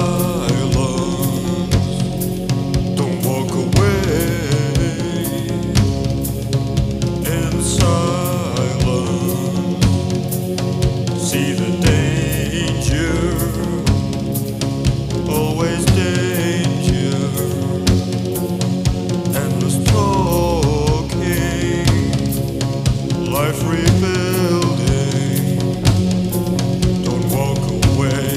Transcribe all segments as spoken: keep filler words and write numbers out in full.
Don't walk away in silence. See the danger, always danger. Endless talking, life rebuilding. Don't walk away.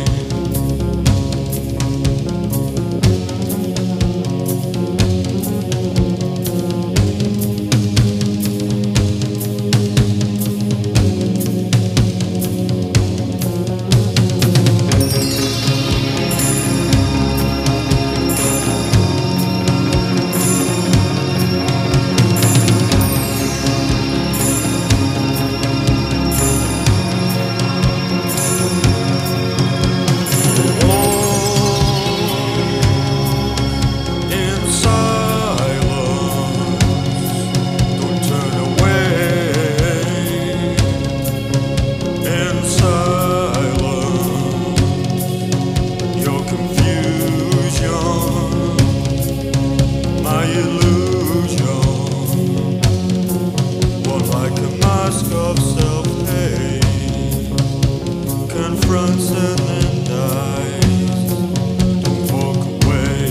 Of self-hate confronts and then dies. Don't walk away.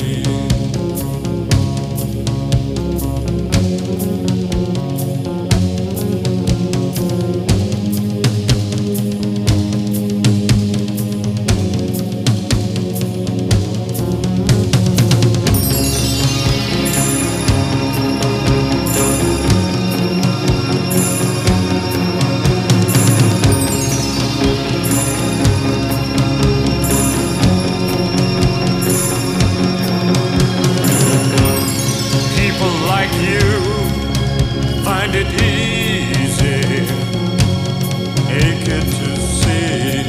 Find it easy, naked to see,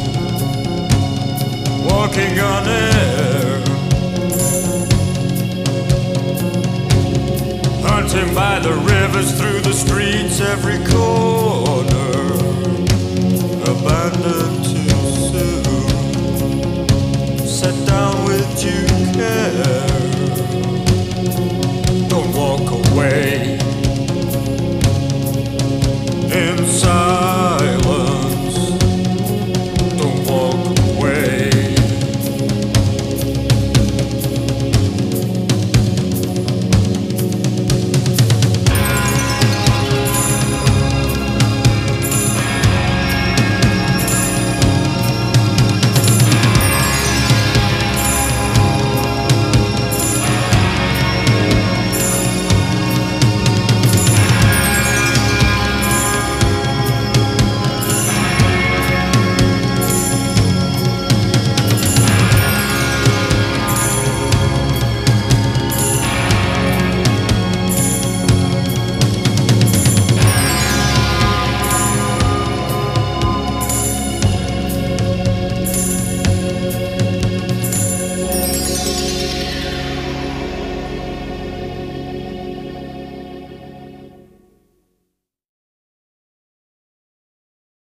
walking on air, hunting by the rivers, through the streets, every corner, abandoned too soon, set down with due care.